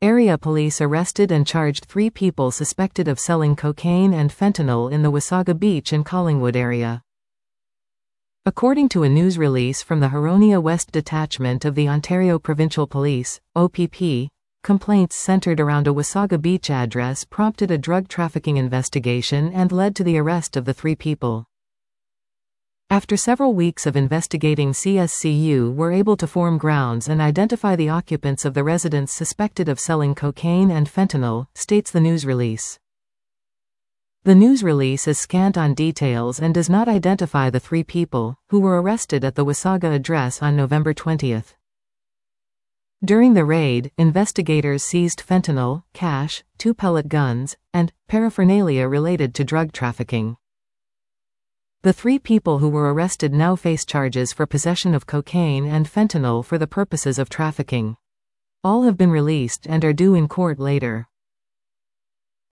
Area police arrested and charged 3 people suspected of selling cocaine and fentanyl in the Wasaga Beach and Collingwood area. According to a news release from the Huronia West Detachment of the Ontario Provincial Police, OPP, complaints centered around a Wasaga Beach address prompted a drug trafficking investigation and led to the arrest of the 3 people. After several weeks of investigating, CSCU were able to form grounds and identify the occupants of the residence suspected of selling cocaine and fentanyl, states the news release. The news release is scant on details and does not identify the 3 people, who were arrested at the Wasaga address on November 20. During the raid, investigators seized fentanyl, cash, 2 pellet guns, and paraphernalia related to drug trafficking. The 3 people who were arrested now face charges for possession of cocaine and fentanyl for the purposes of trafficking. All have been released and are due in court later.